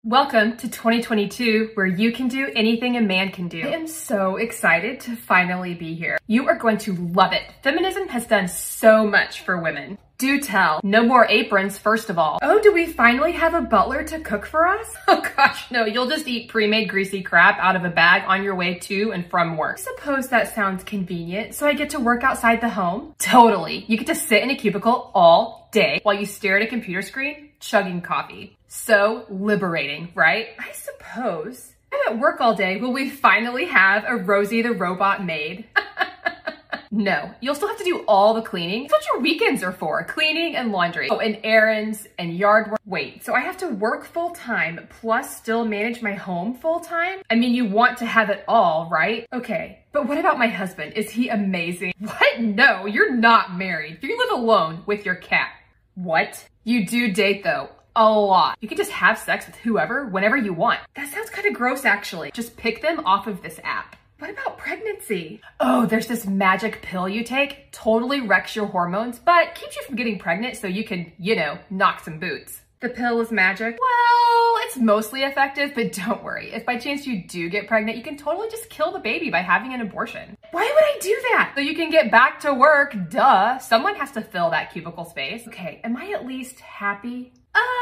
Welcome to 2022, where you can do anything a man can do. I am so excited to finally be here. You are going to love it. Feminism has done so much for women. Do tell. No more aprons, first of all. Oh, do we finally have a butler to cook for us? Oh gosh, no, you'll just eat pre-made greasy crap out of a bag on your way to and from work. I suppose that sounds convenient, so I get to work outside the home? Totally. You get to sit in a cubicle all day while you stare at a computer screen, chugging coffee. So liberating, right? I suppose. I'm at work all day. Will we finally have a Rosie the Robot maid? No, you'll still have to do all the cleaning. That's what your weekends are for, cleaning and laundry. Oh, and errands and yard work. Wait, so I have to work full time plus still manage my home full time? I mean, you want to have it all, right? Okay, but what about my husband? Is he amazing? What? No, you're not married. You live alone with your cat. What? You do date though. A lot. You can just have sex with whoever, whenever you want. That sounds kind of gross, actually. Just pick them off of this app. What about pregnancy? Oh, there's this magic pill you take. Totally wrecks your hormones, but keeps you from getting pregnant so you can, knock some boots. The pill is magic? Well, it's mostly effective, but don't worry. If by chance you do get pregnant, you can totally just kill the baby by having an abortion. Why would I do that? So you can get back to work, duh. Someone has to fill that cubicle space. Okay, am I at least happy?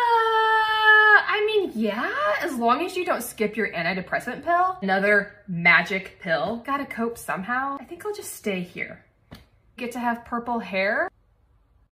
Yeah, as long as you don't skip your antidepressant pill. Another magic pill. Gotta cope somehow. I think I'll just stay here. Get to have purple hair.